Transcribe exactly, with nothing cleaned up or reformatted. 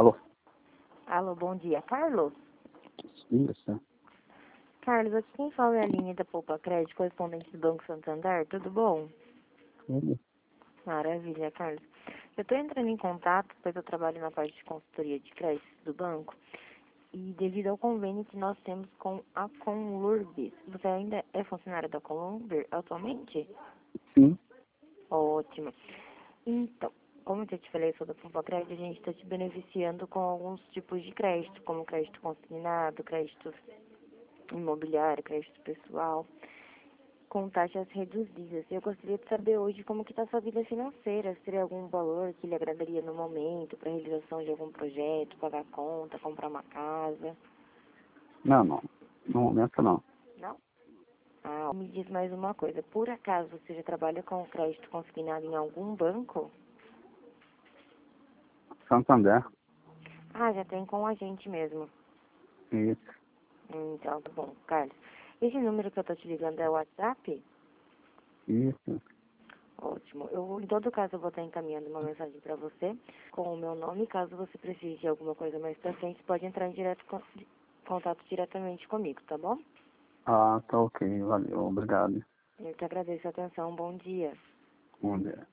Alô? Alô, bom dia. Carlos? Isso. Carlos, aqui quem fala é a linha da Poupa Crédito, correspondente do Banco Santander. Tudo bom? Tudo. Maravilha, Carlos. Eu estou entrando em contato, pois eu trabalho na parte de consultoria de crédito do banco, e devido ao convênio que nós temos com a Conlurbis. Você ainda é funcionário da Conlurbis atualmente? Sim. Ótimo. Então, como eu te falei, eu sou da Poupa Crédito, a gente está te beneficiando com alguns tipos de crédito, como crédito consignado, crédito imobiliário, crédito pessoal, com taxas reduzidas. Eu gostaria de saber hoje como que está a sua vida financeira, se teria algum valor que lhe agradaria no momento para a realização de algum projeto, pagar conta, comprar uma casa. Não, não. No momento não. Não? Ah, me diz mais uma coisa. Por acaso você já trabalha com crédito consignado em algum banco? Santander. Ah, já tem com a gente mesmo. Isso. Então, tá bom, Carlos. Esse número que eu tô te ligando é o WhatsApp? Isso. Ótimo. Eu, em todo caso, eu vou estar encaminhando uma mensagem para você com o meu nome. Caso você precise de alguma coisa mais pra frente, pode entrar em direto con- de- contato diretamente comigo, tá bom? Ah, tá ok. Valeu. Obrigado. Eu te agradeço a atenção. Bom dia. Bom dia.